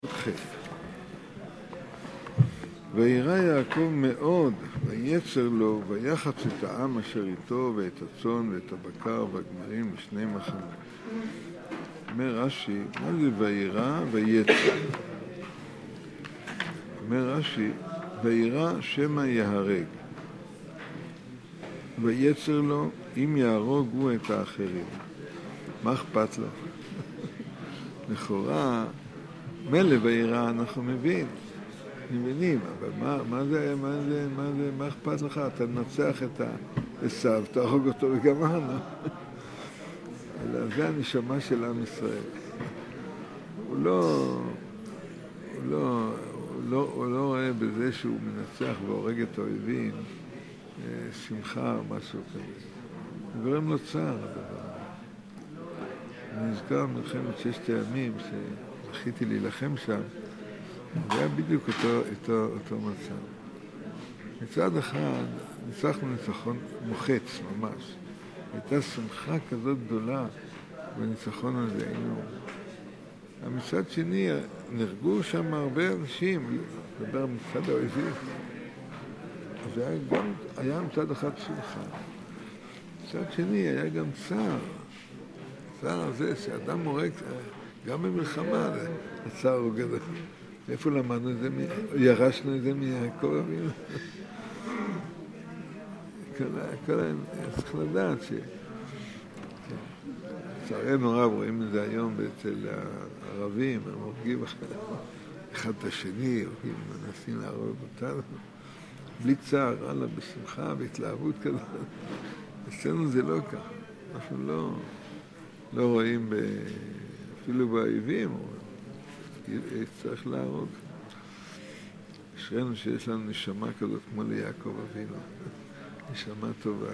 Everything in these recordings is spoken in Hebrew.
חף. וירא יעקב מאוד, ויצר לו, ויחץ את העם אשר איתו, ואת הצאן ואת הבקר והגמלים לשני מחנות. אומר רש"י, מה זה וירא ויצר? אומר רש"י, וירא שמא יהרג, ויצר לו, אם יהרוג הוא את האחרים. מה אכפת לו? לכאורה, מלא וירא אנחנו מבינים, אבל מה אכפת לך? אתה נצח את עשיו, תהרוג אותו וגמרנו. אלא זה הנשמה של עם ישראל. הוא לא רואה בזה שהוא מנצח והורג את האויבים שמחה או משהו כזה. הוא גורם לו צער הדבר. אני נזכר מלחמת ששת הימים שזכיתי להילחם שם, זה היה בדיוק אותו מצב. מצד אחד ניצחנו ניצחון מוחץ ממש. הייתה שמחה כזאת גדולה בניצחון הזה. מצד שני נהרגו שם הרבה אנשים, לדבר מצד האויבים. אז היה מצד אחד שמחה. מצד שני היה גם צער. הצער הזה שאדם מורג, גם במלחמה, הצער הוא גדול. איפה למדנו את זה? ירשנו את זה מיעקב אבינו. צריך לדעת לצערנו רב, רואים את זה היום אצל הערבים, הם הורגים אחד את השני, מנסים להרוג אותנו. בלי צער, הלאה, בשמחה, בהתלהבות כזאת. אצלנו זה לא ככה. אנחנו לא רואים אפילו באויבים, צריך להרוג. אשרינו שיש לנו נשמה כזאת כמו ליעקב אבינו. נשמה טובה.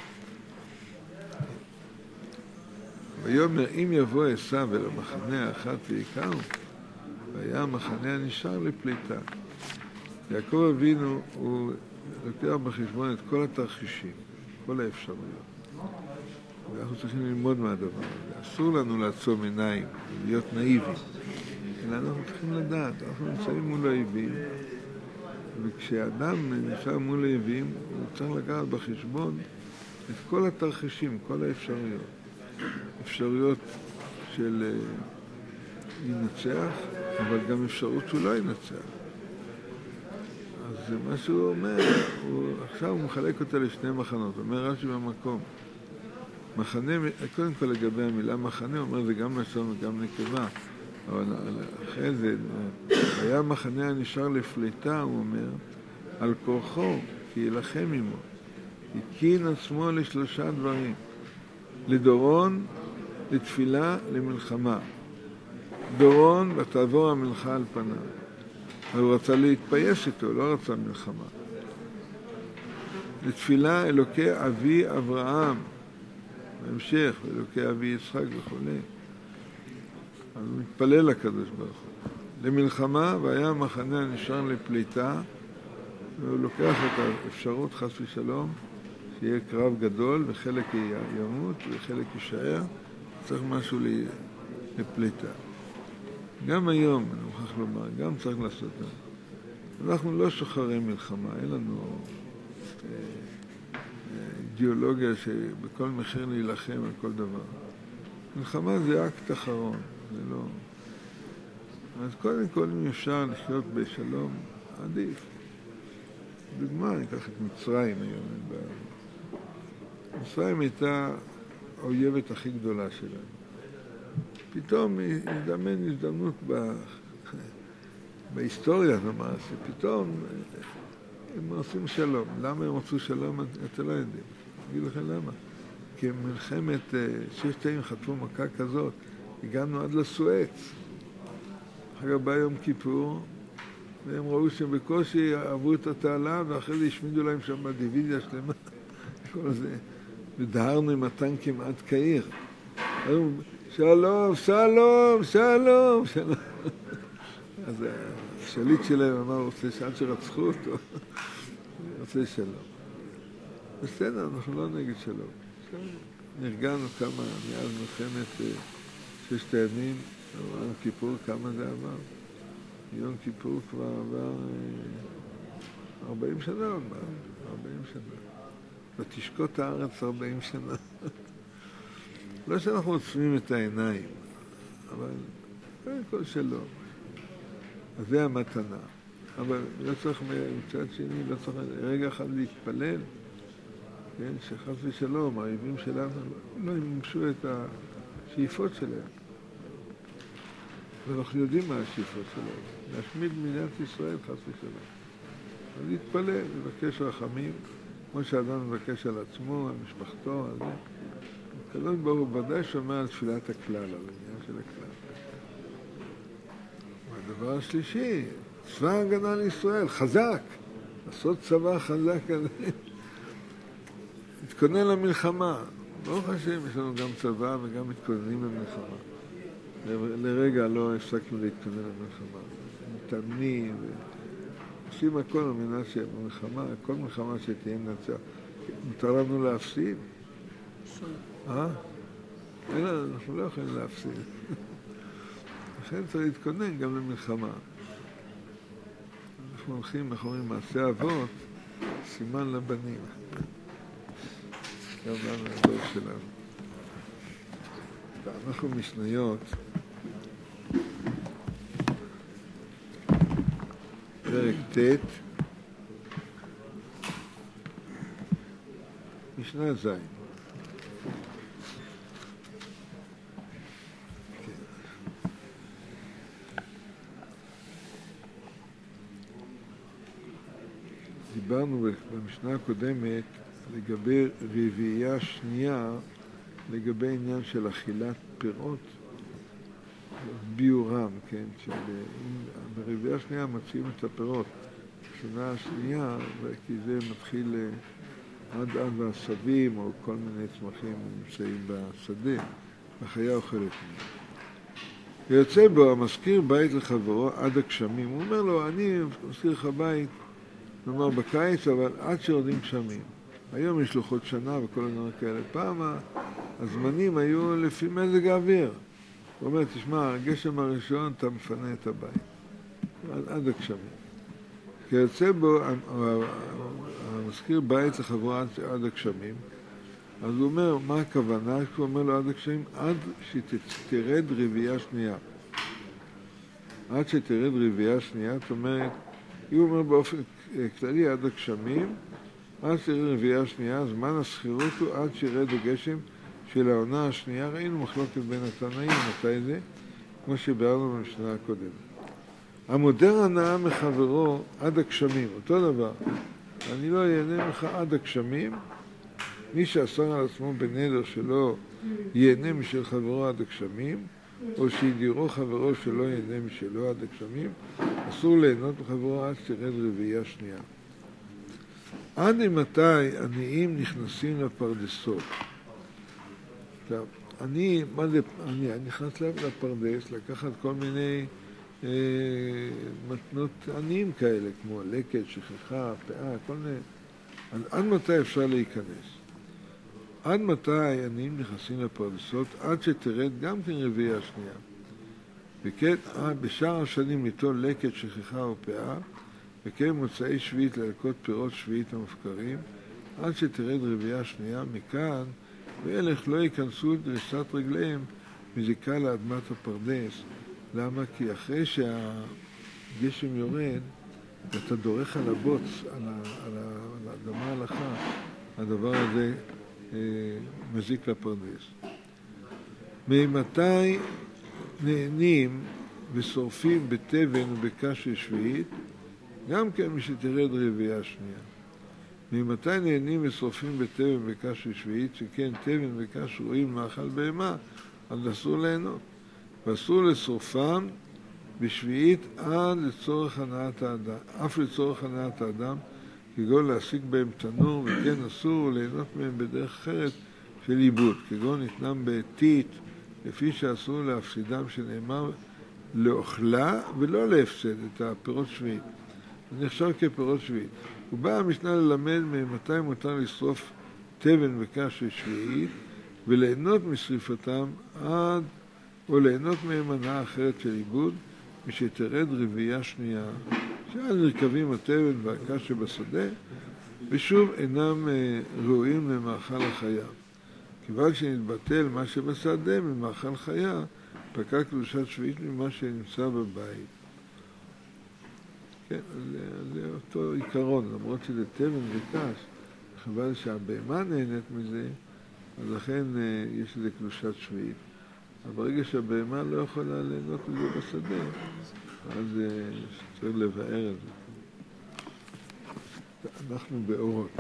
ויאמר אם יבוא עשיו אל המחנה האחת ויקראו, והיה המחנה הנשאר לפליטה. יעקב אבינו הוא לוקח בחשבון את כל התרחישים, כל האפשרויות. ואנחנו צריכים ללמוד מהדבר הזה. אסור לנו לעצום עיניים, להיות נאיבים. אלא אנחנו צריכים לדעת, אנחנו נמצאים מול האויבים, וכשאדם נמצא מול האויבים, הוא צריך לקחת בחשבון את כל התרחישים, כל האפשרויות. אפשרויות של ינצח, אבל גם אפשרות שהוא לא ינצח. אז מה שהוא אומר, עכשיו הוא מחלק אותה לשני מחנות. הוא אומר רש"י במקום. מחנה, קודם כל לגבי המילה מחנה, הוא אומר זה גם לשון וגם נקבה. אבל אחרי זה, היה מחנה הנשאר לפליטה, הוא אומר, על כורחו, כי ילחם עמו. הקין עצמו לשלושה דברים. לדורון, לתפילה, למלחמה. דורון, ותעבור המלכה על פניו. הוא רצה להתפייס איתו, לא רצה מלחמה. לתפילה, אלוקי אבי אברהם. בהמשך, אלוקי אבי יצחק וכו'. אז הוא מתפלל לקדוש ברוך הוא. למלחמה, והיה המחנה הנשאר לפליטה, והוא לוקח את האפשרות חס ושלום, שיהיה קרב גדול, וחלק ימות, וחלק יישאר, צריך משהו לפליטה. גם היום, אני מוכרח לומר, גם צריך לעשות את זה. אנחנו לא שוחרי מלחמה, אין לנו אידיאולוגיה שבכל מחיר להילחם על כל דבר. מלחמה זה אקט אחרון, זה לא... אז קודם כל, אם אפשר לחיות בשלום, עדיף. דוגמה, אני אקח את מצרים היום. מצרים הייתה האויבת הכי גדולה שלנו. פתאום הזדמן הזדמנות בהיסטוריה, נאמר, שפתאום הם עושים שלום. למה הם עשו שלום? אתה לא יודעים. אגיד לכם למה. כי מלחמת ששת הימים חטפו מכה כזאת, הגענו עד לסואץ. אחר כך בא יום כיפור, והם ראו שבקושי עברו את התעלה, ואחרי זה השמידו להם שם בדיוויזיה שלמה. כל זה. ודהרנו עם הטנקים עד קהיר. שלום, שלום, שלום, שלום. אז השליט שלהם אמר, רוצה שעד שרצחו אותו, רוצה שלום. בסדר, אנחנו לא נגד שלום. נרגענו כמה מאז מלחמת ששת הימים, יום כיפור, כמה זה עבר. יום כיפור כבר עבר 40 שנה עוד מעט, 40 שנה. ותשקוט הארץ 40 שנה. לא שאנחנו עוצמים את העיניים, אבל קודם כל שלא. אז זה המתנה. אבל לא צריך מצד שני, לא צריך רגע אחד להתפלל, כן, שחס ושלום, האויבים שלנו לא יממשו את השאיפות שלהם. ואנחנו יודעים מה השאיפות שלהם. להשמיד מדינת ישראל, חס ושלום. אז להתפלל, לבקש רחמים, כמו שאדם מבקש על עצמו, על משפחתו, על זה. הקדוש ברוך הוא ודאי שומע על תפילת הכלל, על העניין של הכלל. והדבר השלישי, צבא ההגנה לישראל, חזק. לעשות צבא חזק כזה. להתכונן למלחמה. ברוך השם, יש לנו גם צבא וגם מתכוננים למלחמה. לרגע לא הפסקנו להתכונן למלחמה. מתאמנים ועושים הכל על מנת שבמלחמה, כל מלחמה שתהיה נצח. מותר לנו להפסיד? אנחנו לא יכולים להפסיד. לכן צריך להתכונן גם למלחמה. אנחנו הולכים, אנחנו אומרים, מעשה אבות, סימן לבנים. גם לנו הדור שלנו. אנחנו משניות, פרק ט', משנה ז'. דיברנו במשנה הקודמת לגבי רביעייה שנייה, לגבי עניין של אכילת פירות, ביורם, כן, ברביעייה שנייה מציעים את הפירות. בשנה השנייה, כי זה מתחיל עד העשבים או כל מיני צמחים נמצאים בשדה, החיה אוכלת מהם. ויוצא בו המזכיר בית לחברו עד הגשמים. הוא אומר לו, אני מזכיר לך בית, נאמר בקיץ, אבל עד שיורדים גשמים. היום יש לוחות שנה וכל הדברים כאלה. פעם הזמנים היו לפי מזג האוויר. הוא אומר, תשמע, הגשם הראשון אתה מפנה את הבית. עד הגשמים. כי יוצא בו המזכיר בית לחברו עד הגשמים. אז הוא אומר, מה הכוונה? הוא אומר לו עד הגשמים, עד שתרד רביעייה שנייה. עד שתרד רביעייה שנייה, זאת אומרת, הוא אומר באופן כללי עד הגשמים, עד שתרד רביעייה שנייה, זמן הסחירות הוא עד שירד הגשם של העונה השנייה. ראינו מחלוקת בין התנאים, מתי זה? כמו שביארנו במשנה הקודמת. המודר הנאה מחברו עד הגשמים, אותו דבר. אני לא ייהנה ממך עד הגשמים. מי שאסר על עצמו בנדר שלא ייהנה משל חברו עד הגשמים, או שידירו חברו שלא ייהנה משלו עד הגשמים, אסור ליהנות מחברו עד שתרד רביעייה שנייה. עד מתי עניים נכנסים לפרדסות? עכשיו, אני נכנס לפרדס לקחת כל מיני מתנות עניים כאלה, כמו לקט, שכחה, פאה, כל מיני. עד מתי אפשר להיכנס? עד מתי עניים נכנסים לפרדסות? עד שתרד גם כן רביעייה שנייה. וכן, בשאר השנים ליטול לקט, שכחה או פאה, וכן מוצאי שביעית ללקוט פירות שביעית המופקרים, עד שתרד רביעייה שנייה. מכאן ואילך לא ייכנסו את דריסת רגליהם מזיקה לאדמת הפרדס. למה? כי אחרי שהגשם יורד, ואתה דורך על הבוץ, על האדמה הלכה, הדבר הזה מזיק לפרדס. ממתי נהנים ושורפים בתבן ובקש שביעית? גם כן משתרד רביעייה שנייה. ממתי נהנים ושורפים בתבן ובקש שביעית? שכן תבן וקש רואים מאכל בהמה, אז אסור ליהנות. ואסור לשורפם בשביעית עד לצורך הנעת האדם, אף לצורך הנעת האדם, כגון להשיג בהם תנור, וכן אסור ליהנות מהם בדרך אחרת של עיבוד, כגון ניתנם בעתית, לפי שאסור להפסידם, שנאמר לאוכלה ולא להפסד את הפירות שביעית. זה נחשב כפירות שביעית. ובאה המשנה ללמד ממתי מותר לשרוף תבן וקש שביעית, וליהנות משריפתם עד, או ליהנות מהם הנאה אחרת של עיבוד, משתרד רבייה שנייה, שעל נרכבים התבן והקש שבשדה, ושוב אינם ראויים למאכל החיה. כיוון שנתבטל מה שבשדה ממאכל חיה, פקע קדושת שביעית ממה שנמצא בבית. כן, זה אותו עיקרון, למרות שזה תבן וקש, כיוון שהבהמה נהנית מזה, אז לכן יש לזה קדושת שביעית. אבל ברגע שהבהמה לא יכולה ליהנות מזה בשדה, אז צריך לבאר את זה. אנחנו באורות.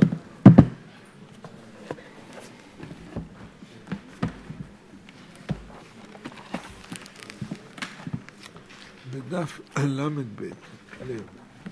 בדף למד ב' לב.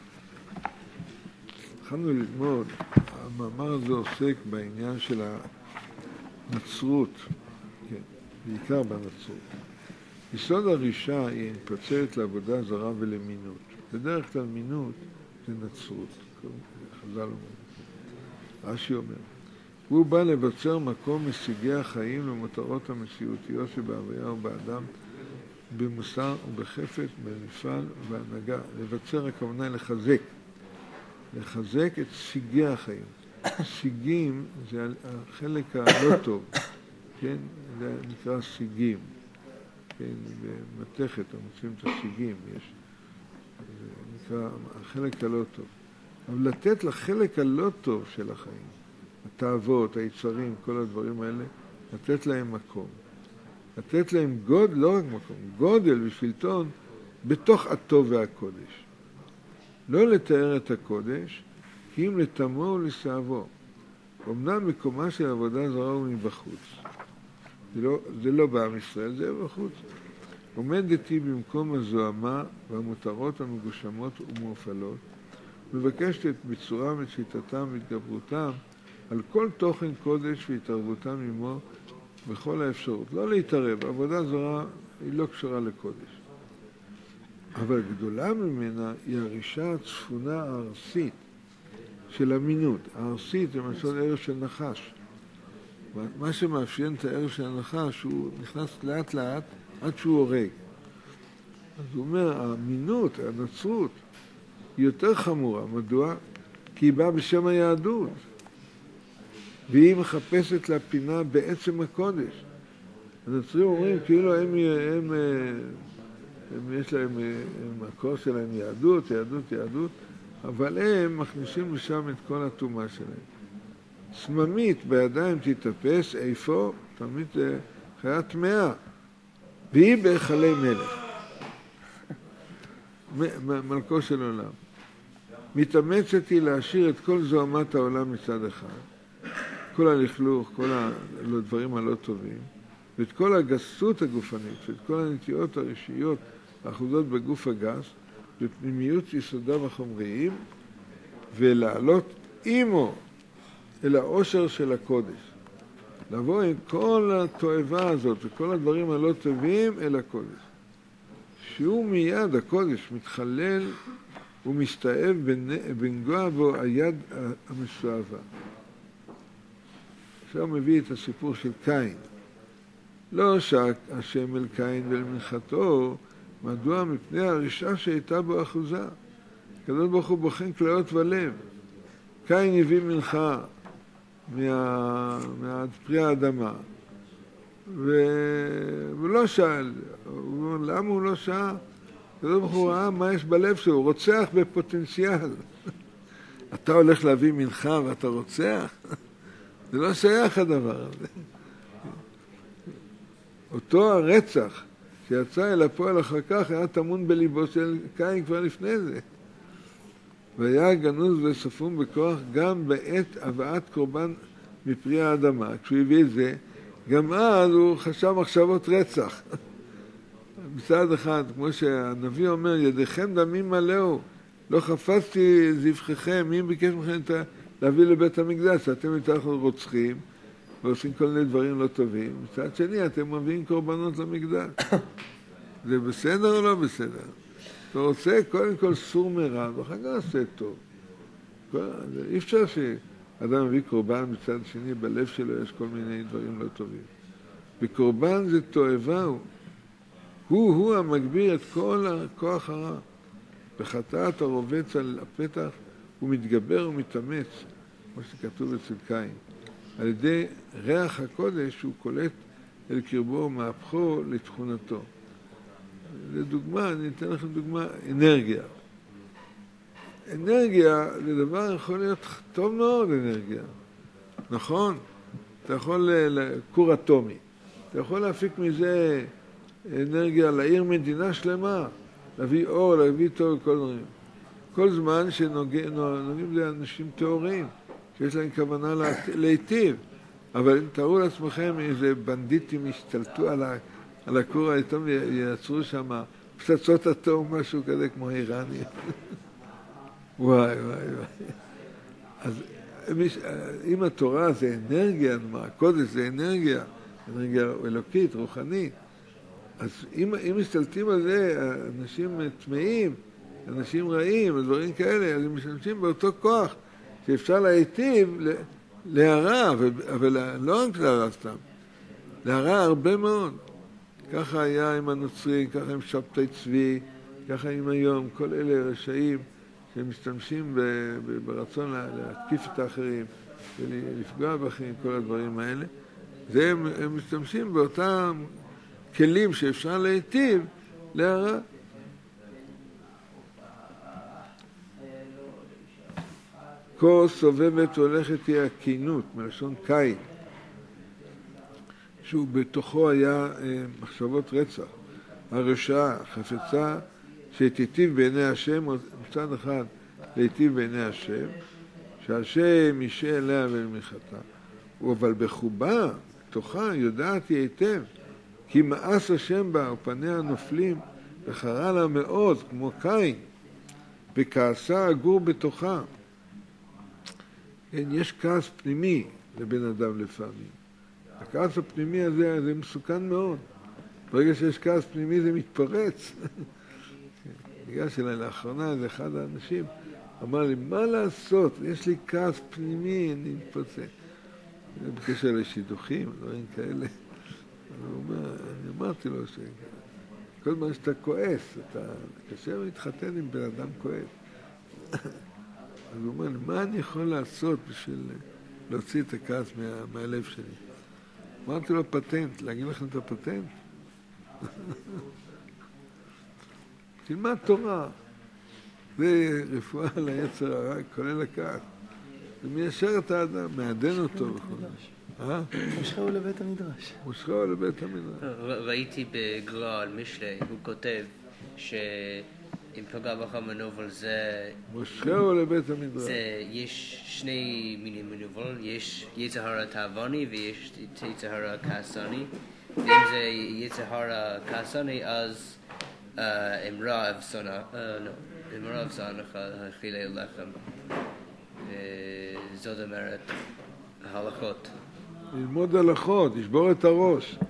התחלנו ללמוד, המאמר הזה עוסק בעניין של הנצרות, כן, בעיקר בנצרות. יסוד הרישה היא מתפצלת לעבודה זרה ולמינות. בדרך כלל מינות זה נצרות, חז"ל אומר. רש"י אומר, הוא בא לבצר מקום משיגי החיים למטרות המציאותיות שבהוויה ובאדם, במוסר ובחפץ, במפעל ובהנהגה. לבצר הכוונה לחזק. לחזק את שיגי החיים. שיגים זה החלק הלא טוב, כן? זה נקרא שיגים. כן, במתכת המוצאים את השיגים, יש. זה נקרא החלק הלא טוב. אבל לתת לחלק הלא טוב של החיים, התאוות, היצרים, כל הדברים האלה, לתת להם מקום. לתת להם גודל, לא רק מקום, גודל ושלטון בתוך הטוב והקודש. לא לתאר את הקודש, כי אם לטמאו ולשאבו. אמנם מקומה של עבודה זרה הוא מבחוץ. זה לא בעם ישראל, זה בחוץ. עומדת היא במקום הזוהמה והמותרות המגושמות ומאופלות, מבקשת את ביצורם, את שיטתם והתגברותם על כל תוכן קודש והתערבותם עמו בכל האפשרות. לא להתערב, עבודה זרה היא לא קשורה לקודש. אבל גדולה ממנה היא הרישה הצפונה הארסית של המינות. הארסית זה משל ערך של נחש. מה שמאפיין את הערך של הנחש, הוא נכנס לאט לאט עד שהוא הורג. אז הוא אומר, המינות, הנצרות, היא יותר חמורה. מדוע? כי היא באה בשם היהדות. והיא מחפשת לה פינה בעצם הקודש. הנוצרים אומרים, כאילו הם יש להם, המקור שלהם יהדות, אבל הם מכניסים לשם את כל הטומאה שלהם. סממית בידיים תתאפס, איפה? תמיד חיה טמאה. והיא בהיכלי מלך. מלכו של עולם. מתאמצת היא להשאיר את כל זוהמת העולם מצד אחד, כל הלכלוך, כל הדברים הלא טובים, ואת כל הגסות הגופנית, ואת כל הנטיות הראשיות האחוזות בגוף הגס, בפנימיות יסודיו החומריים, ולעלות עמו אל האושר של הקודש. לבוא עם כל התועבה הזאת וכל הדברים הלא טובים אל הקודש. שהוא מיד הקודש מתחלל ומסתאב בנגוע בו היד המסועבה. עכשיו מביא את הסיפור של קין. לא שק השם אל קין ולמנחתו, מדוע מפני הרשעה שהייתה בו אחוזה. הקדוש ברוך הוא בוחן כליות ולב. קין הביא מנחה פרי האדמה, ולא שאל. הוא אומר, למה הוא לא שאל? הקדוש ברוך הוא ראה מה יש בלב שלו, הוא רוצח בפוטנציאל. אתה הולך להביא מנחה ואתה רוצח? זה לא שייך הדבר הזה. אותו הרצח שיצא אל הפועל אחר כך היה טמון בליבו של קין כבר לפני זה. והיה גנוז וספום בכוח גם בעת הבאת קורבן מפרי האדמה. כשהוא הביא את זה, גם אז הוא חשב מחשבות רצח. מצד אחד, כמו שהנביא אומר, ידיכם דמים מלאו, לא חפצתי זבחיכם, מי ביקש מכם להביא לבית המקדש? אתם יותר רוצחים ועושים כל מיני דברים לא טובים. מצד שני, אתם מביאים קורבנות למקדש. זה בסדר או לא בסדר? אתה רוצה קודם כל סור מרע, ואחר כך עושה טוב. אי אפשר שאדם מביא קורבן מצד שני, בלב שלו יש כל מיני דברים לא טובים. וקורבן זה תועבה הוא. הוא המגביר את כל הכוח הרע. בחטאת הרובץ על הפתח, הוא מתגבר ומתאמץ, כמו שכתוב אצל קין. על ידי ריח הקודש הוא קולט אל קרבו מהפכו לתכונתו. לדוגמה, אני אתן לכם דוגמה, אנרגיה. אנרגיה זה דבר יכול להיות טוב מאוד, אנרגיה. נכון? אתה יכול, כור אטומי. אתה יכול להפיק מזה אנרגיה לעיר מדינה שלמה, להביא אור, להביא טוב וכל דברים. כל זמן שנוגעים לאנשים טהורים, שיש להם כוונה להיטיב. אבל תראו לעצמכם איזה בנדיטים השתלטו על הכור האטום וייצרו שם פצצות אטום, משהו כזה כמו איראני. וואי. אז אם התורה זה אנרגיה, הקודש זה אנרגיה אלוקית, רוחנית, אז אם משתלטים על זה, אנשים טמאים, אנשים רעים, דברים כאלה, אז הם משתמשים באותו כוח שאפשר להיטיב להרע, אבל לא רק להרע סתם, להרע הרבה מאוד. ככה היה עם הנוצרים, ככה עם שבתאי צבי, ככה עם היום, כל אלה רשעים שמשתמשים ברצון להתקיף את האחרים ולפגוע באחרים, כל הדברים האלה. הם משתמשים באותם כלים שאפשר להיטיב להרע. כה סובבת הולכת היא הכינות, מלשון קין, שהוא בתוכו היה מחשבות רצח. הרשעה חפצה שתיטיב בעיני השם, מצד אחד להיטיב בעיני השם, שהשם ישעה אליה ולמחתה. אבל בחובה, תוכה, יודעת היא היטב, כי מאס השם בה ופניה נופלים, וחרה לה מאוד, כמו קין, וכעסה אגור בתוכה. יש כעס פנימי לבן אדם לפעמים. הכעס הפנימי הזה זה מסוכן מאוד. ברגע שיש כעס פנימי זה מתפרץ. ניגש אליי לאחרונה, זה אחד האנשים, אמר לי, מה לעשות? יש לי כעס פנימי, אני מתפוצץ. זה בקשר לשידוכים, דברים כאלה. אני אמרתי לו שכל זמן שאתה כועס, אתה קשה להתחתן עם בן אדם כועס. אז הוא אומר לי, מה אני יכול לעשות בשביל להוציא את הכעס מהלב שלי? אמרתי לו פטנט, להגיד לכם את הפטנט? תלמד תורה. זה רפואה ליצר הרע, כולל הכעס. זה מיישר את האדם, מעדן אותו. מושכהו לבית המדרש. מושכהו לבית המדרש. ראיתי בגר"א על משלי, הוא כותב אם פגע בך מנובל זה... מושכהו לבית המדרש. יש שני מינים מנובל, יש יצר הרע תאווני ויש יצר הרע כעסני. ואם זה יצר הרע כעסני, אז אם רעב שונא, אם רעב שונאך אכילי לחם. זאת אומרת, ההלכות. ללמוד הלכות, לשבור את הראש.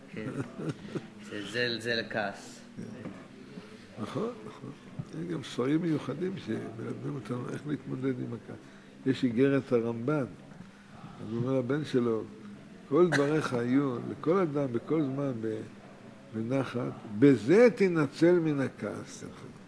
זה לכעס. נכון. יש גם ספרים מיוחדים שמלמדים אותנו איך להתמודד עם הכעס. יש איגרת הרמב"ן, אז הוא אומר לבן שלו, כל דבריך היו לכל אדם בכל זמן בנחת, בזה תנצל מן הכעס.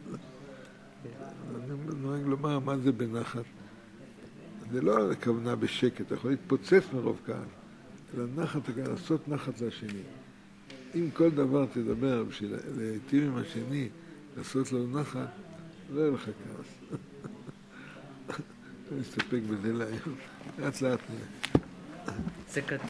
אני נוהג לומר מה זה בנחת. זה לא הכוונה בשקט, אתה יכול להתפוצץ מרוב כעס, אלא נחת, לעשות נחת לשני. אם כל דבר תדבר בשביל להיטיב עם השני, לעשות לו נחת, לא יהיה לך כעס. אני אסתפק בזה להיום. לאט נראה.